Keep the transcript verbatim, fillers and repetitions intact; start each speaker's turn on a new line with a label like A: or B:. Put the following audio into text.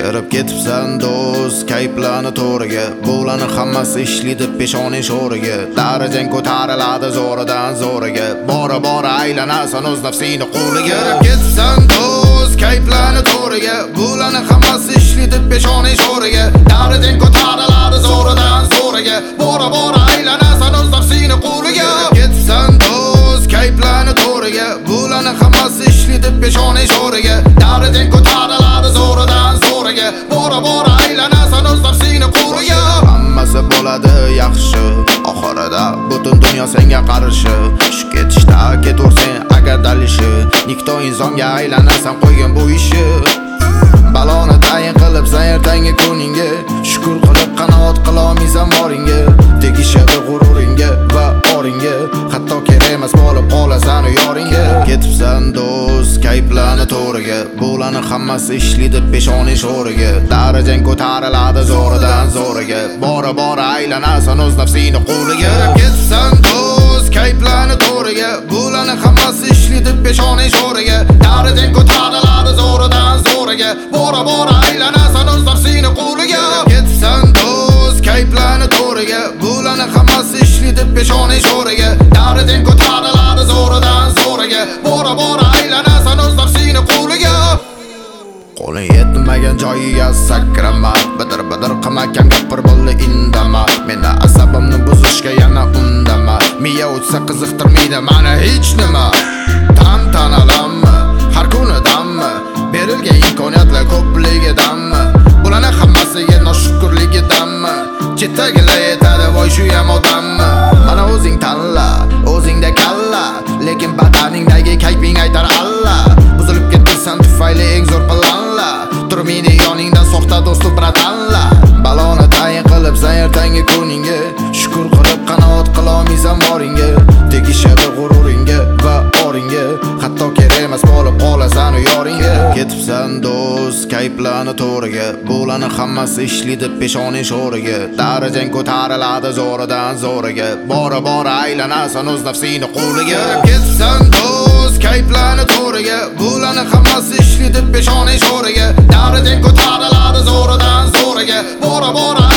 A: Kirib ketibsan do'st kayflarni to'riga, bularni hammasi ishlaydi peshoning sho'riga. Darajang ko'tariladi zo'ridan zo'riga, bora bora aylanasan o'z nafsini qo'liga. Kirib ketibsan do'st kayflarni to'riga, bularni hammasi ishlaydi peshoning sho'riga. Darajang ko'tariladi zo'ridan zo'riga, bora bora aylanasan o'z nafsini qo'liga. Kirib ketibsan do'st kayflarni to'riga, bularni hammasi ishlaydi peshoning sho'riga. Darajang ko'tariladi zo'ridan zo'riga, bora bora aylanasan o'z nafsini qo'liga. Hammasi bo'ladi yaxshi, oxirida butun dunyo senga qarshi. Shu ketishda ketaversen agar dalishi, nikto insonga aylanasan qo'ygan bu ishi. Baloni tayin qilibsan ertangi kuninga, shukr qilib qanoat qilolmaysan boringga. Tegishadi g'ururingga va oringga, hatto kerak emas bo'lib qolasan yoringga. Ketibsan do'st kayflarni to'riga, bularni hammasi ishlaydi peshoning sho'riga. Darajang ko'tariladi zo'ridan zo'riga, bora bora aylanasan o'z nafsini qo'liga. Ketibsan do'st kayflarni to'riga, bularni hammasi ishlaydi peshoning sho'riga. Darajang ko'tariladi zo'ridan zo'riga, bora bora aylanasan o'z nafsini qo'liga. Ketibsan do'st kayflarni to'riga, bularni hammasi ishlaydi peshoning sho'riga. Darajang ko'tariladi zo'ridan zo'riga, bora bora aylanasan o'z nafsini qo'liga. Qo'ling yetmagan joyiga sakrama, bidir bidir qilmagan gapir bo'ldi indama. Meni asabimni buzishga yana undama, miya o'tsa qiziqtirmaydi mana hech nima. Tantanalammi, har kuni dammi, berilgan imkoniyatlar ko'pligidanmi, bularni hammasiga noshukrligidanmi, chetdagilar yetadi voy shu ham odammi. Mana o'zing tanla, o'zingda kalla, lekin badaningdagi kayfing aytar alla. Buzilib ketsan tufayli eng zo'r planla, turmaydi yoningda soxta do'stu bratanla. Baloni tayin qilibsan ertangi kuninga, shukr qilib qanoat qilolmaysan boringga. Tegishadi g'ururingga va oringga, hatto kerak emas bo'lib qolasan yoringga. Ketibsan do'st kayflarni to'riga, bularni hammasi ishlaydi peshoning sho'riga. Darajang ko'tariladi zo'ridan zo'riga, bora bora aylanasan o'z nafsini qo'liga. Ketibsan do'st kayflarni to'riga, bularni hammasi ishlaydi peshoning sho'riga. Darajang ko'tariladi zo'ridan zo'riga, bora bora